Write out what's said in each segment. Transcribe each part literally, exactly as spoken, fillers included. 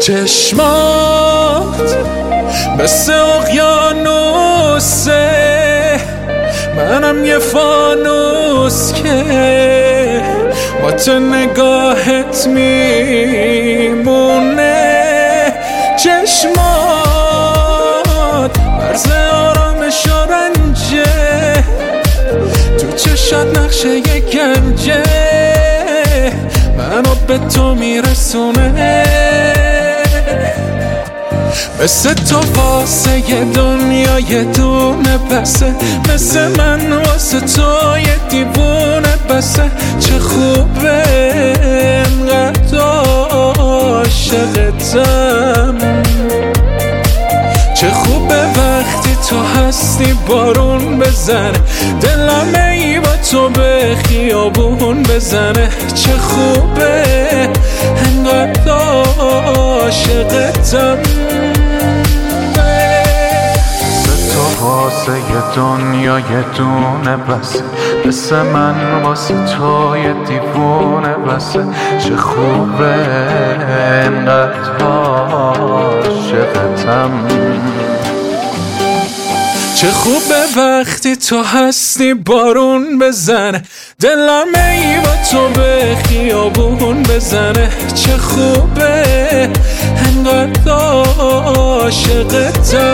چشمات مثل اقیانوسه، منم یه فانوس که با تو نگاهت میمونه. چشمات مرز آرامش و رنجه، تو چشات نقشه یه گنجه، منو به تو میرسونه. مثل تو واسه یه دنیا یه دونه بسه، مثل من واسه تو یه دیوونه بسه. چه خوبه انقدر عاشقتم، چه خوبه وقتی تو هستی بارون بزنه، دلم ای با تو به خیابون بزنه. چه خوبه انقدر عاشقتم. واسه یه دنیا یه دونه بسه، مثل من واسه تو یه دیوونه بسه. چه خوبه انقدر عاشقتم، چه خوبه وقتی تو هستی بارون بزنه، دلم ای با تو به خیابون بزنه. چه خوبه انقدر عاشقتم.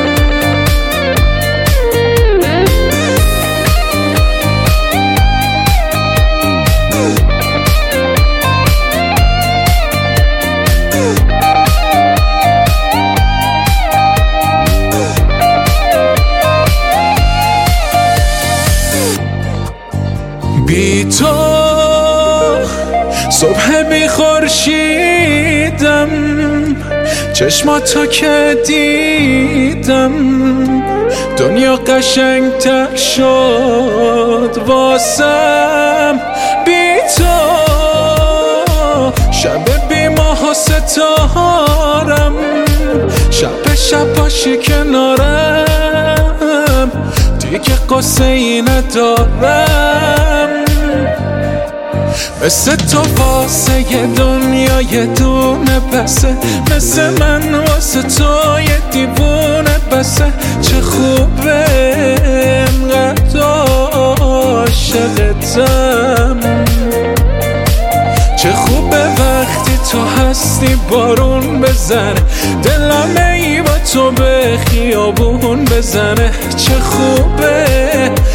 بی تو صبح بی خورشیدم، چشماتو که دیدم دنیا قشنگتر شد واسم. بی تو شب بی ماه و ستارم، شب شب باشی کنارم، دیگه قصه ای ندارم. مثل تو واسه یه دنیا یه دونه بسه، مثل من واسه تو یه دیوونه بسه. چه خوبه انقدر عاشقتم، چه خوبه وقتی تو هستی بارون بزنه، دلم ای با تو به خیابون بزنه. چه خوبه